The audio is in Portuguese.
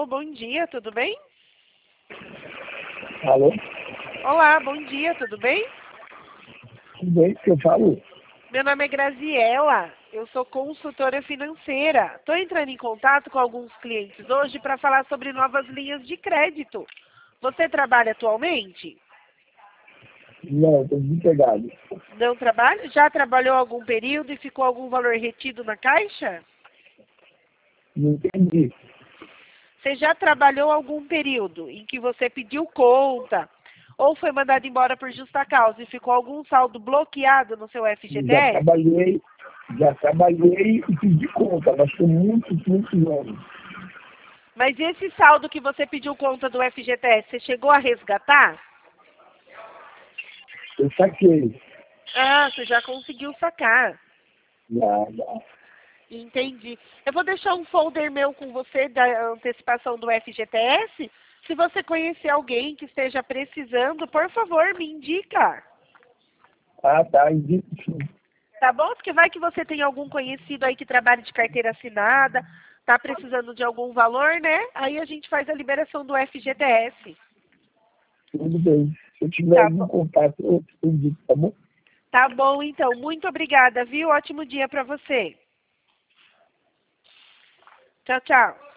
bom dia, tudo bem? Alô? Olá, bom dia, tudo bem? Tudo bem que eu falo? Meu nome é Graziela, eu sou consultora financeira. Estou entrando em contato com alguns clientes hoje para falar sobre novas linhas de crédito. Você trabalha atualmente? Não, estou desempregado. Não trabalha? Já trabalhou algum período e ficou algum valor retido na caixa? Não entendi. Você já trabalhou algum período em que você pediu conta ou foi mandado embora por justa causa e ficou algum saldo bloqueado no seu Já FGTS? trabalhei, já trabalhei e pedi conta, mas por muitos anos. Mas esse saldo que você pediu conta do FGTS, você chegou a resgatar? Eu saquei. Ah, você já conseguiu sacar. Já. Entendi. Eu vou deixar um folder meu com você da antecipação do FGTS. Se você conhecer alguém que esteja precisando, por favor, me indica. Ah, tá, indico sim. Tá bom? Porque vai que você tem algum conhecido aí que trabalha de carteira assinada, tá precisando de algum valor, né? Aí a gente faz a liberação do FGTS. Tudo bem. Se eu tiver Tá algum bom? contato, eu indico, tá bom? Tá bom, então. Muito obrigada, viu? Ótimo dia para você. Tchau, tchau.